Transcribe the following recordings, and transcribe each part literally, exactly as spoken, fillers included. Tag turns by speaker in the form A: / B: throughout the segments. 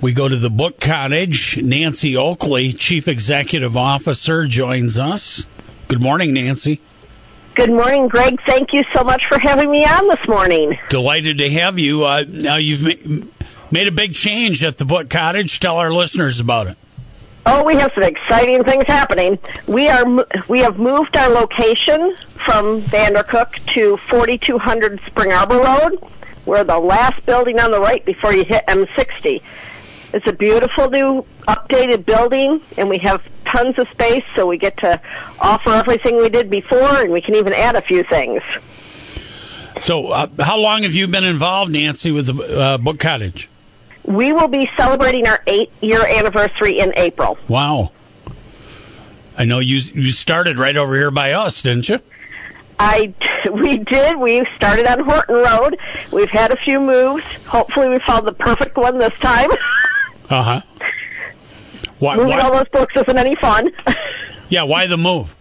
A: We go to the Book Cottage. Nancy Oakley, Chief Executive Officer, joins us. Good morning, Nancy.
B: Good morning, Greg. Thank you so much for having me on this morning.
A: Delighted to have you. Uh, now, you've ma- made a big change at the Book Cottage. Tell our listeners about it.
B: Oh, we have some exciting things happening. We are we have moved our location from Vandercook to forty-two hundred Spring Arbor Road. We're the last building on the right before you hit M sixty. It's a beautiful new updated building, and we have tons of space, so we get to offer everything we did before, and we can even add a few things.
A: So uh, how long have you been involved, Nancy, with the uh, Book Cottage?
B: We will be celebrating our eight-year anniversary in April.
A: Wow. I know you you started right over here by us, didn't you?
B: I, we did. We started on Horton Road. We've had a few moves. Hopefully we found the perfect one this time.
A: Uh-huh. Why,
B: Moving
A: why?
B: all those books isn't any fun.
A: Yeah, why the move?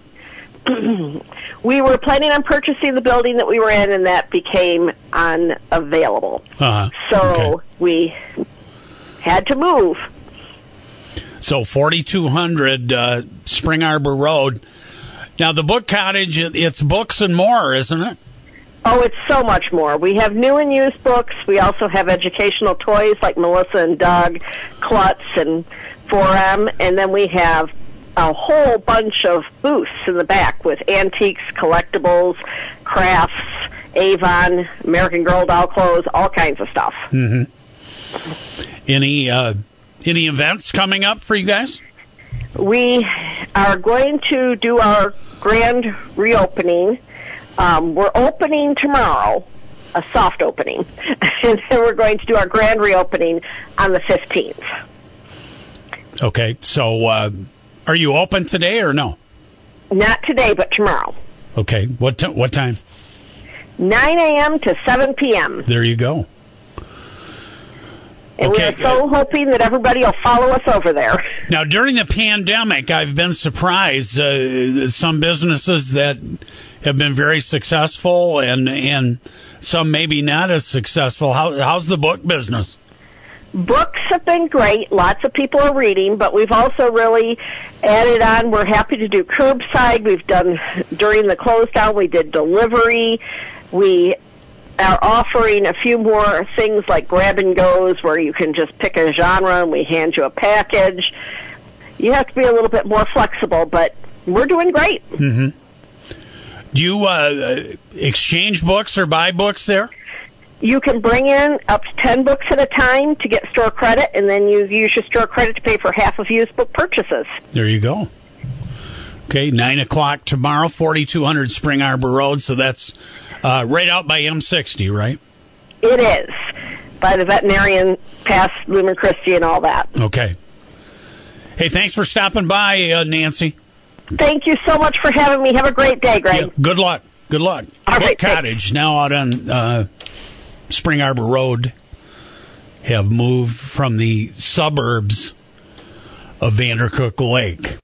B: We were planning on purchasing the building that we were in, and that became unavailable.
A: Uh-huh.
B: So
A: Okay.
B: we had to move.
A: So forty-two hundred uh, Spring Arbor Road. Now, the Book Cottage, it- it's books and more, isn't it?
B: Oh, it's so much more. We have new and used books. We also have educational toys like Melissa and Doug, Klutz, and four M. And then we have a whole bunch of booths in the back with antiques, collectibles, crafts, Avon, American Girl doll clothes, all kinds of stuff.
A: Mm-hmm. Any, uh, any events coming up for you guys?
B: We are going to do our grand reopening. Um, we're opening tomorrow, a soft opening, and then we're going to do our grand reopening on the fifteenth.
A: Okay, so uh, are you open today or no?
B: Not today, but tomorrow.
A: Okay, what t- what time?
B: nine a.m. to seven p.m.
A: There you go.
B: And
A: Okay,
B: we're so hoping that everybody will follow us over there.
A: Now, during the pandemic, I've been surprised. Uh, some businesses that have been very successful and and some maybe not as successful. How, how's the book business?
B: Books have been great. Lots of people are reading, but we've also really added on. We're happy to do curbside. We've done, during the close down, we did delivery. We are offering a few more things like grab and goes where you can just pick a genre and we hand you a package. You have to be a little bit more flexible, but we're doing great.
A: Mm-hmm. Do you uh, exchange books or buy books there?
B: You can bring in up to ten books at a time to get store credit, and then you use your store credit to pay for half of used book purchases.
A: There you go. Okay, nine o'clock tomorrow, forty-two hundred Spring Arbor Road, so that's uh, right out by M sixty, right?
B: It is, by the veterinarian past Lumen Christi and all that.
A: Okay. Hey, thanks for stopping by, uh, Nancy.
B: Thank you so much for having me. Have a great day, Greg.
A: Yeah, good luck. Good luck.
B: All
A: Book
B: right,
A: Cottage, now out on uh, Spring Arbor Road, have moved from the suburbs of Vandercook Lake.